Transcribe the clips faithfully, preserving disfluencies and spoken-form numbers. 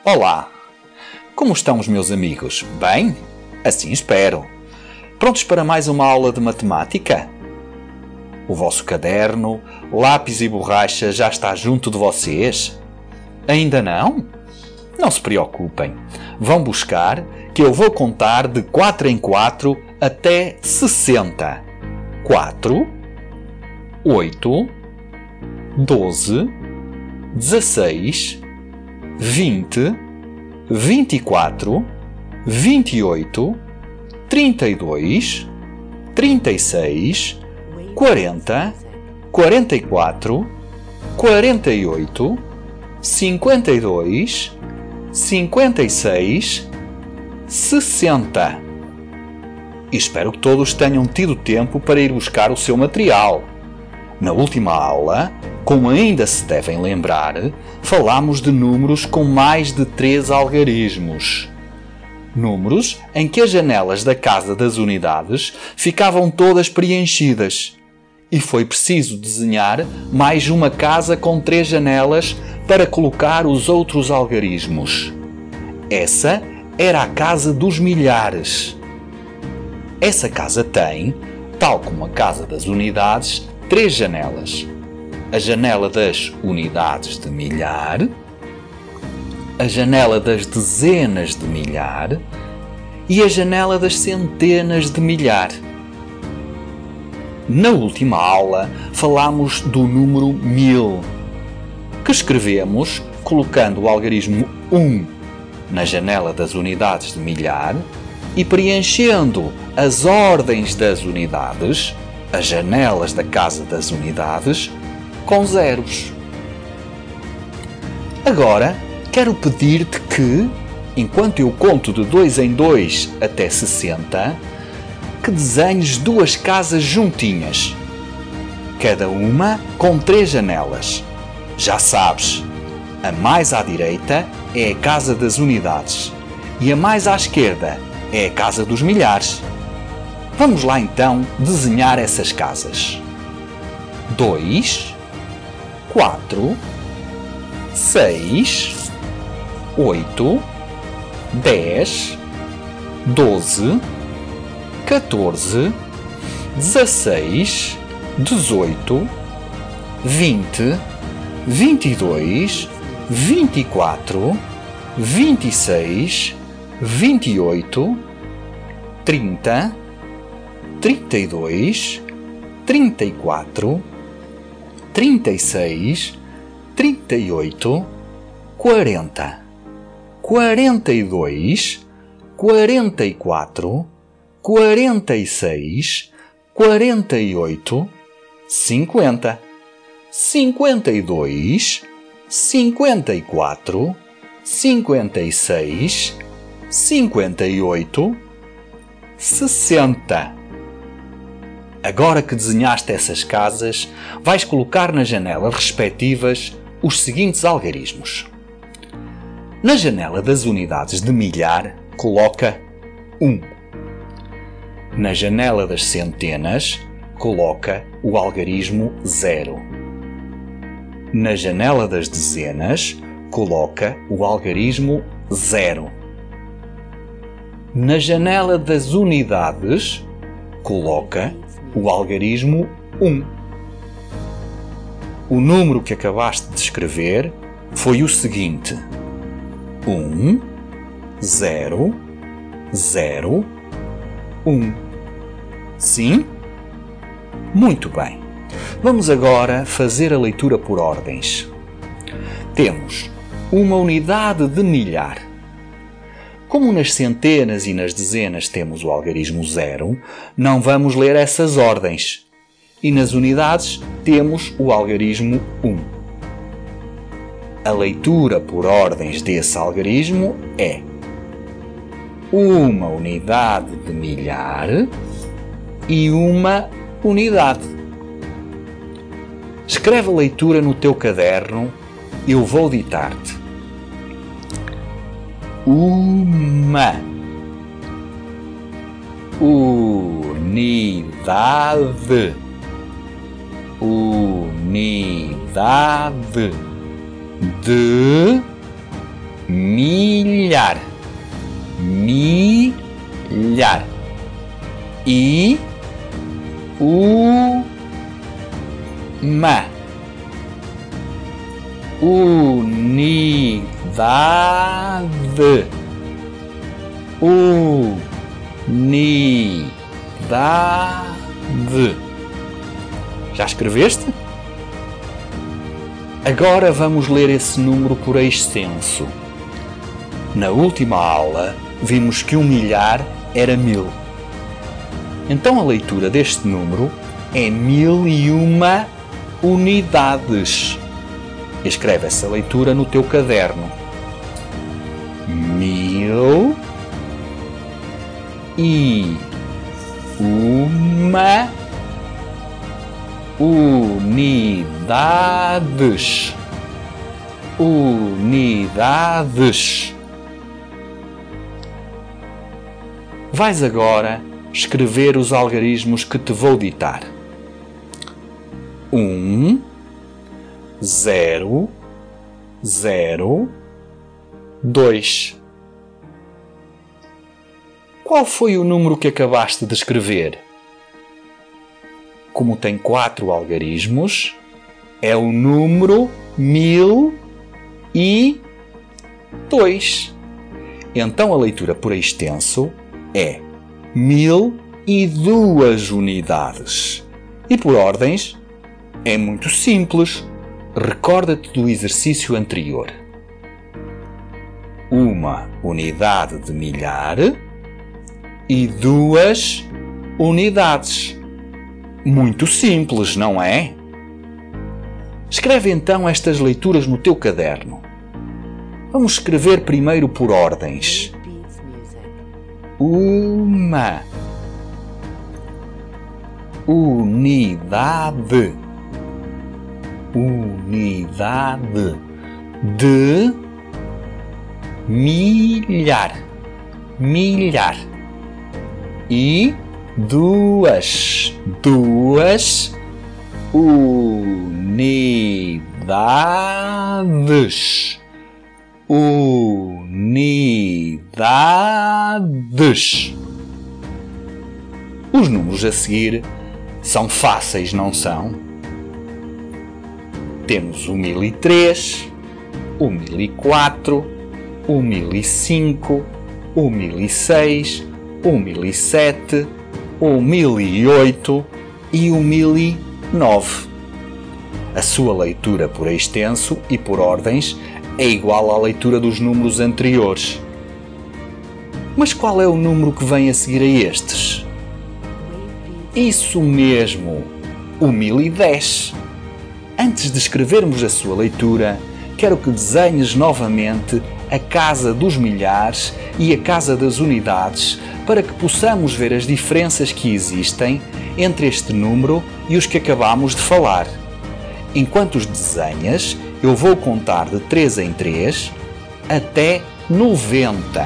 Olá! Como estão os meus amigos? Bem? Assim espero. Prontos para mais uma aula de matemática? O vosso caderno, lápis e borracha já está junto de vocês? Ainda não? Não se preocupem. Vão buscar que eu vou contar de quatro em quatro até sessenta. quatro, oito, doze, dezesseis, vinte, vinte e quatro, vinte e oito, trinta e dois, trinta e seis, quarenta, quarenta e quatro, quarenta e oito, cinquenta e dois, cinquenta e seis, sessenta. E espero que todos tenham tido tempo para ir buscar o seu material. Na última aula, como ainda se devem lembrar, falámos de números com mais de três algarismos. Números em que as janelas da casa das unidades ficavam todas preenchidas. E foi preciso desenhar mais uma casa com três janelas para colocar os outros algarismos. Essa era a casa dos milhares. Essa casa tem, tal como a casa das unidades, três janelas. A janela das unidades de milhar, a janela das dezenas de milhar e a janela das centenas de milhar. Na última aula falámos do número mil, que escrevemos colocando o algarismo um na janela das unidades de milhar e preenchendo as ordens das unidades, as janelas da casa das unidades, com zeros. Agora, quero pedir-te que, enquanto eu conto de dois em dois até sessenta, que desenhes duas casas juntinhas, cada uma com três janelas. Já sabes, a mais à direita é a casa das unidades e a mais à esquerda é a casa dos milhares. Vamos lá então desenhar essas casas. dois, quatro, seis, oito, dez, doze, catorze, dezesseis, dezoito, vinte, vinte e dois, vinte e quatro, vinte e seis, vinte e oito, trinta, trinta e dois, trinta e quatro, trinta e seis, trinta e oito, quarenta, quarenta e dois, quarenta e quatro, quarenta e seis, quarenta e oito, cinquenta, cinquenta e dois, cinquenta e quatro, cinquenta e seis, cinquenta e oito, sessenta. Agora que desenhaste essas casas, vais colocar nas janelas respectivas os seguintes algarismos. Na janela das unidades de milhar, coloca um. Na janela das centenas, coloca o algarismo zero. Na janela das dezenas, coloca o algarismo zero. Na janela das unidades, coloca o algarismo um. O número que acabaste de escrever foi o seguinte: um, zero, zero, um. Sim? Muito bem. Vamos agora fazer a leitura por ordens. Temos uma unidade de milhar. Como nas centenas e nas dezenas temos o algarismo zero, não vamos ler essas ordens. E nas unidades temos o algarismo um. A leitura por ordens desse algarismo é uma unidade de milhar e uma unidade. Escreve a leitura no teu caderno, eu vou ditar-te. Uma unidade, unidade de milhar, milhar. I, u, ma, unidade, unidade. Já escreveste? Agora vamos ler esse número por extenso. Na última aula vimos que um milhar era mil. Então a leitura deste número é mil e uma unidades. Escreve essa leitura no teu caderno. Mil e uma unidades. Unidades. Vais agora escrever os algarismos que te vou ditar. Um, zero, zero, dois. Qual foi o número que acabaste de escrever? Como tem quatro algarismos, é o número mil e dois. Então a leitura por extenso é mil e duas unidades. E por ordens é muito simples. Recorda-te do exercício anterior. Uma unidade de milhar e duas unidades. Muito simples, não é? Escreve então estas leituras no teu caderno. Vamos escrever primeiro por ordens. Uma unidade, unidade de milhar, milhar. E duas, duas unidades, unidades. Os números a seguir são fáceis, não são? Temos o mil e três, o mil e quatro, o mil e cinco, o mil e seis, o mil e sete, o mil e oito e o mil e nove. A sua leitura por extenso e por ordens é igual à leitura dos números anteriores. Mas qual é o número que vem a seguir a estes? Isso mesmo, o mil e dez. Antes de escrevermos a sua leitura, quero que desenhes novamente a casa dos milhares e a casa das unidades para que possamos ver as diferenças que existem entre este número e os que acabamos de falar. Enquanto os desenhas, eu vou contar de três em três até noventa.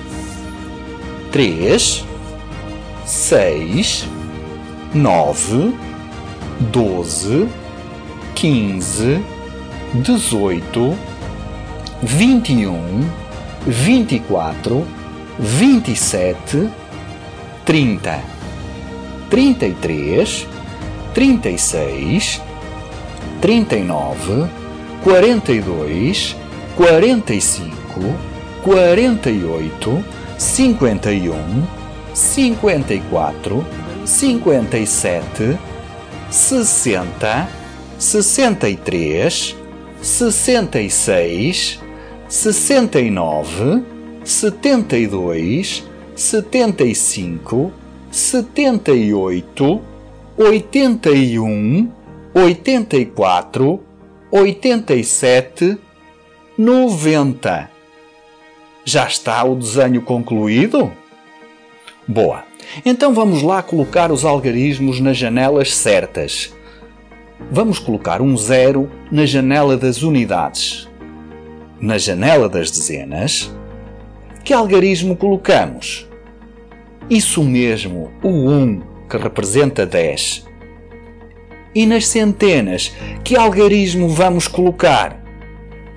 três, seis, nove, doze, quinze, dezoito, vinte e um, vinte e quatro, vinte e sete, trinta, trinta e três, trinta e seis, trinta e nove, quarenta e dois, quarenta e cinco, quarenta e oito, cinquenta e um, cinquenta e quatro, cinquenta e sete, sessenta, sessenta e três, sessenta e seis, sessenta e nove, setenta e dois, setenta e cinco, setenta e oito, oitenta e um, oitenta e quatro, oitenta e sete, noventa. Já está o desenho concluído? Boa! Então vamos lá colocar os algarismos nas janelas certas. Vamos colocar um zero na janela das unidades. Na janela das dezenas, que algarismo colocamos? Isso mesmo, o um, que representa dez. E nas centenas, que algarismo vamos colocar?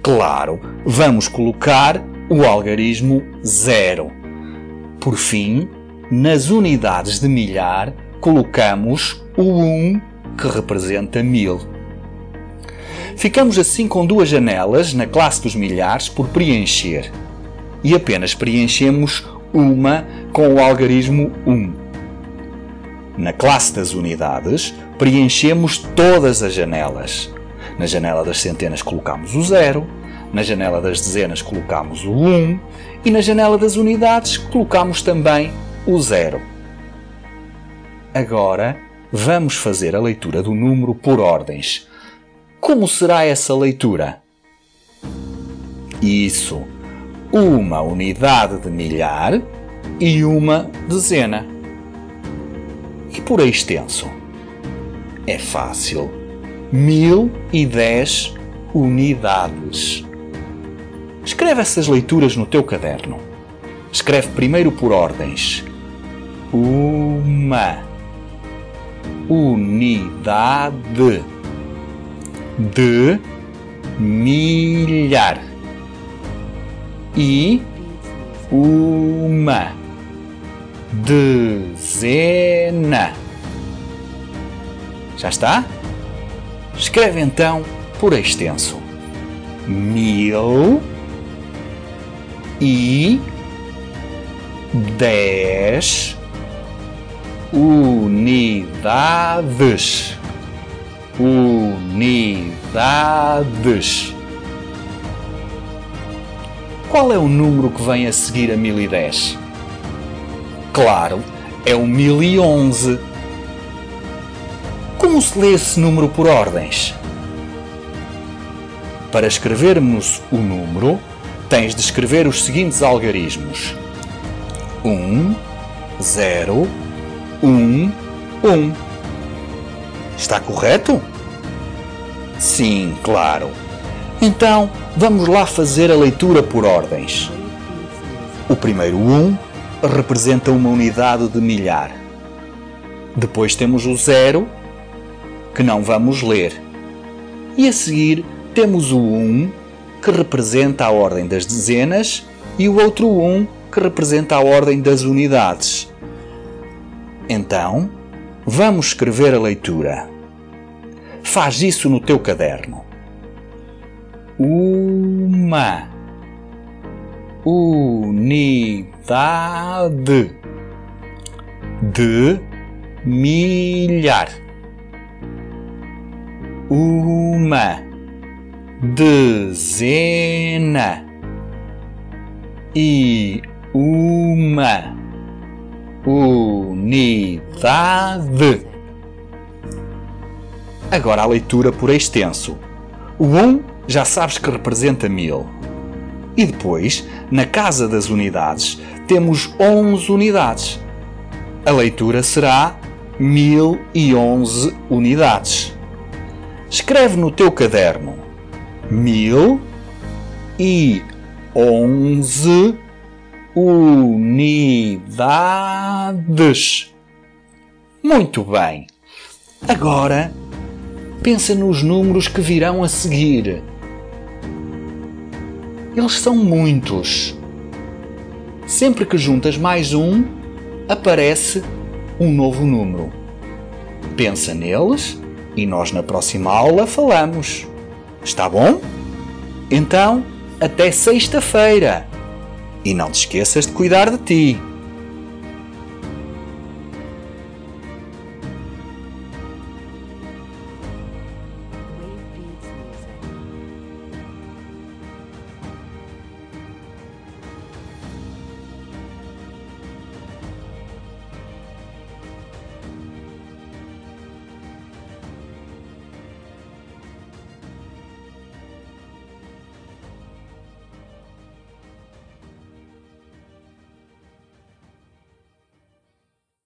Claro, vamos colocar o algarismo zero. Por fim, nas unidades de milhar, colocamos o um, que representa mil. Ficamos assim com duas janelas na classe dos milhares por preencher. E apenas preenchemos uma com o algarismo um. Na classe das unidades, preenchemos todas as janelas. Na janela das centenas colocamos o zero, na janela das dezenas colocamos o um e na janela das unidades colocamos também o zero. Agora, vamos fazer a leitura do número por ordens. Como será essa leitura? Isso, uma unidade de milhar e uma dezena. E por extenso? É fácil. Mil e dez unidades. Escreve essas leituras no teu caderno. Escreve primeiro por ordens. Uma unidade de milhar e uma dezena. Já está? Escreve então por extenso. Mil e dez unidades. Unidades. Qual é o número que vem a seguir a mil e dez? Claro, é o mil e onze. Como se lê esse número por ordens? Para escrevermos o número, tens de escrever os seguintes algarismos. um, zero, um, um. Está correto? Sim, claro. Então, vamos lá fazer a leitura por ordens. O primeiro um representa uma unidade de milhar. Depois temos o zero, que não vamos ler. E a seguir temos o um, que representa a ordem das dezenas, e o outro um, que representa a ordem das unidades. Então, vamos escrever a leitura. Faz isso no teu caderno. Uma unidade de milhar. Uma dezena e uma unidade. Agora a leitura por extenso. O um já sabes que representa mil. E depois, na casa das unidades, temos onze unidades. A leitura será mil e onze unidades. Escreve no teu caderno mil e onze unidades. Muito bem. Agora, pensa nos números que virão a seguir. Eles são muitos. Sempre que juntas mais um, aparece um novo número. Pensa neles e nós na próxima aula falamos. Está bom? Então, até sexta-feira. E não te esqueças de cuidar de ti.